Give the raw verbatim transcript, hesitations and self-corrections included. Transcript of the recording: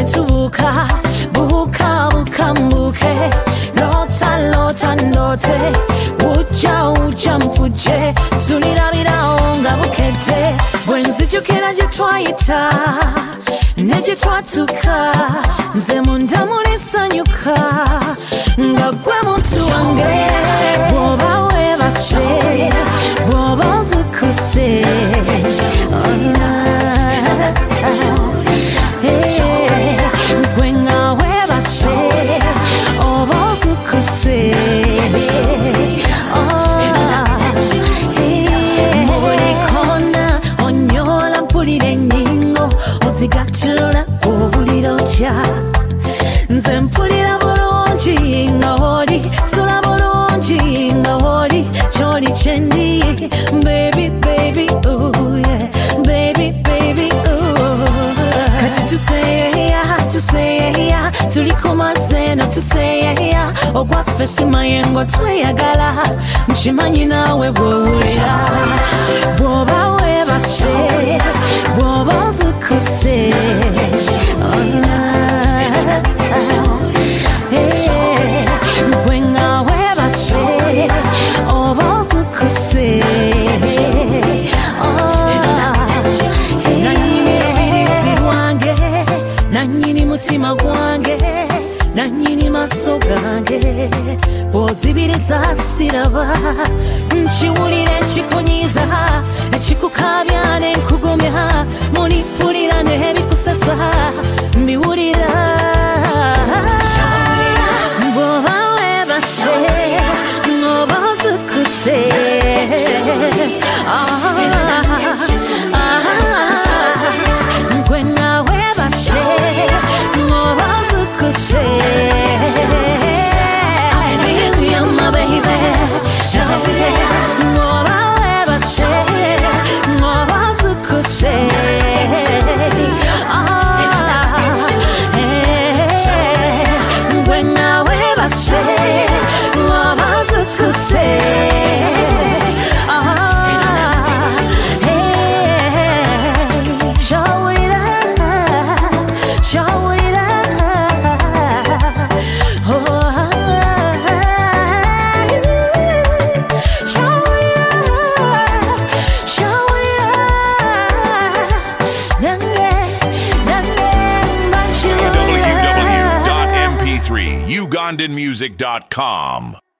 tubuka buka buka mbuke lota lota ndote uja uja mpuje tulirabiraho nga bukete bwenzijukira gye twayita ne gye twatuka nze munda mulisanyuka nga gwe muntu wange bwoba webase bwoba nzukuse gwe nga webase oba nzukuse mubulikona onyola mpulira ennyingo ozigattulula obulira otya nze mpulira bulungi nga oli sula bulungi nga oli kyoli kyendi baby baby ooh yeah baby baby ooh kati tuseyeya tuseyeya tuli kumazeno tuseyeya ogwaffe simayengo tweyagala nkimanyi naawe bwewulira bwoba webase bwoba nzukuse gwe nga webase oba nzukuse nanyini lubirizi lwange nanyini mutima gwange nanyini maso gange bw'ozibiriza siraba nkiwulira ekikunyiza ekikukabya n'enkugumya munipulira n'ebikusasa mbiwulira bw'oba webase ng'oba ozukuse gwe nga webase ng'oba ozukuse my baby, ng'oba webase ng'oba nzukuse gwe nga webase ng'oba nzukuse kyowulira kyowulira w w w dot m p three ugandan music dot com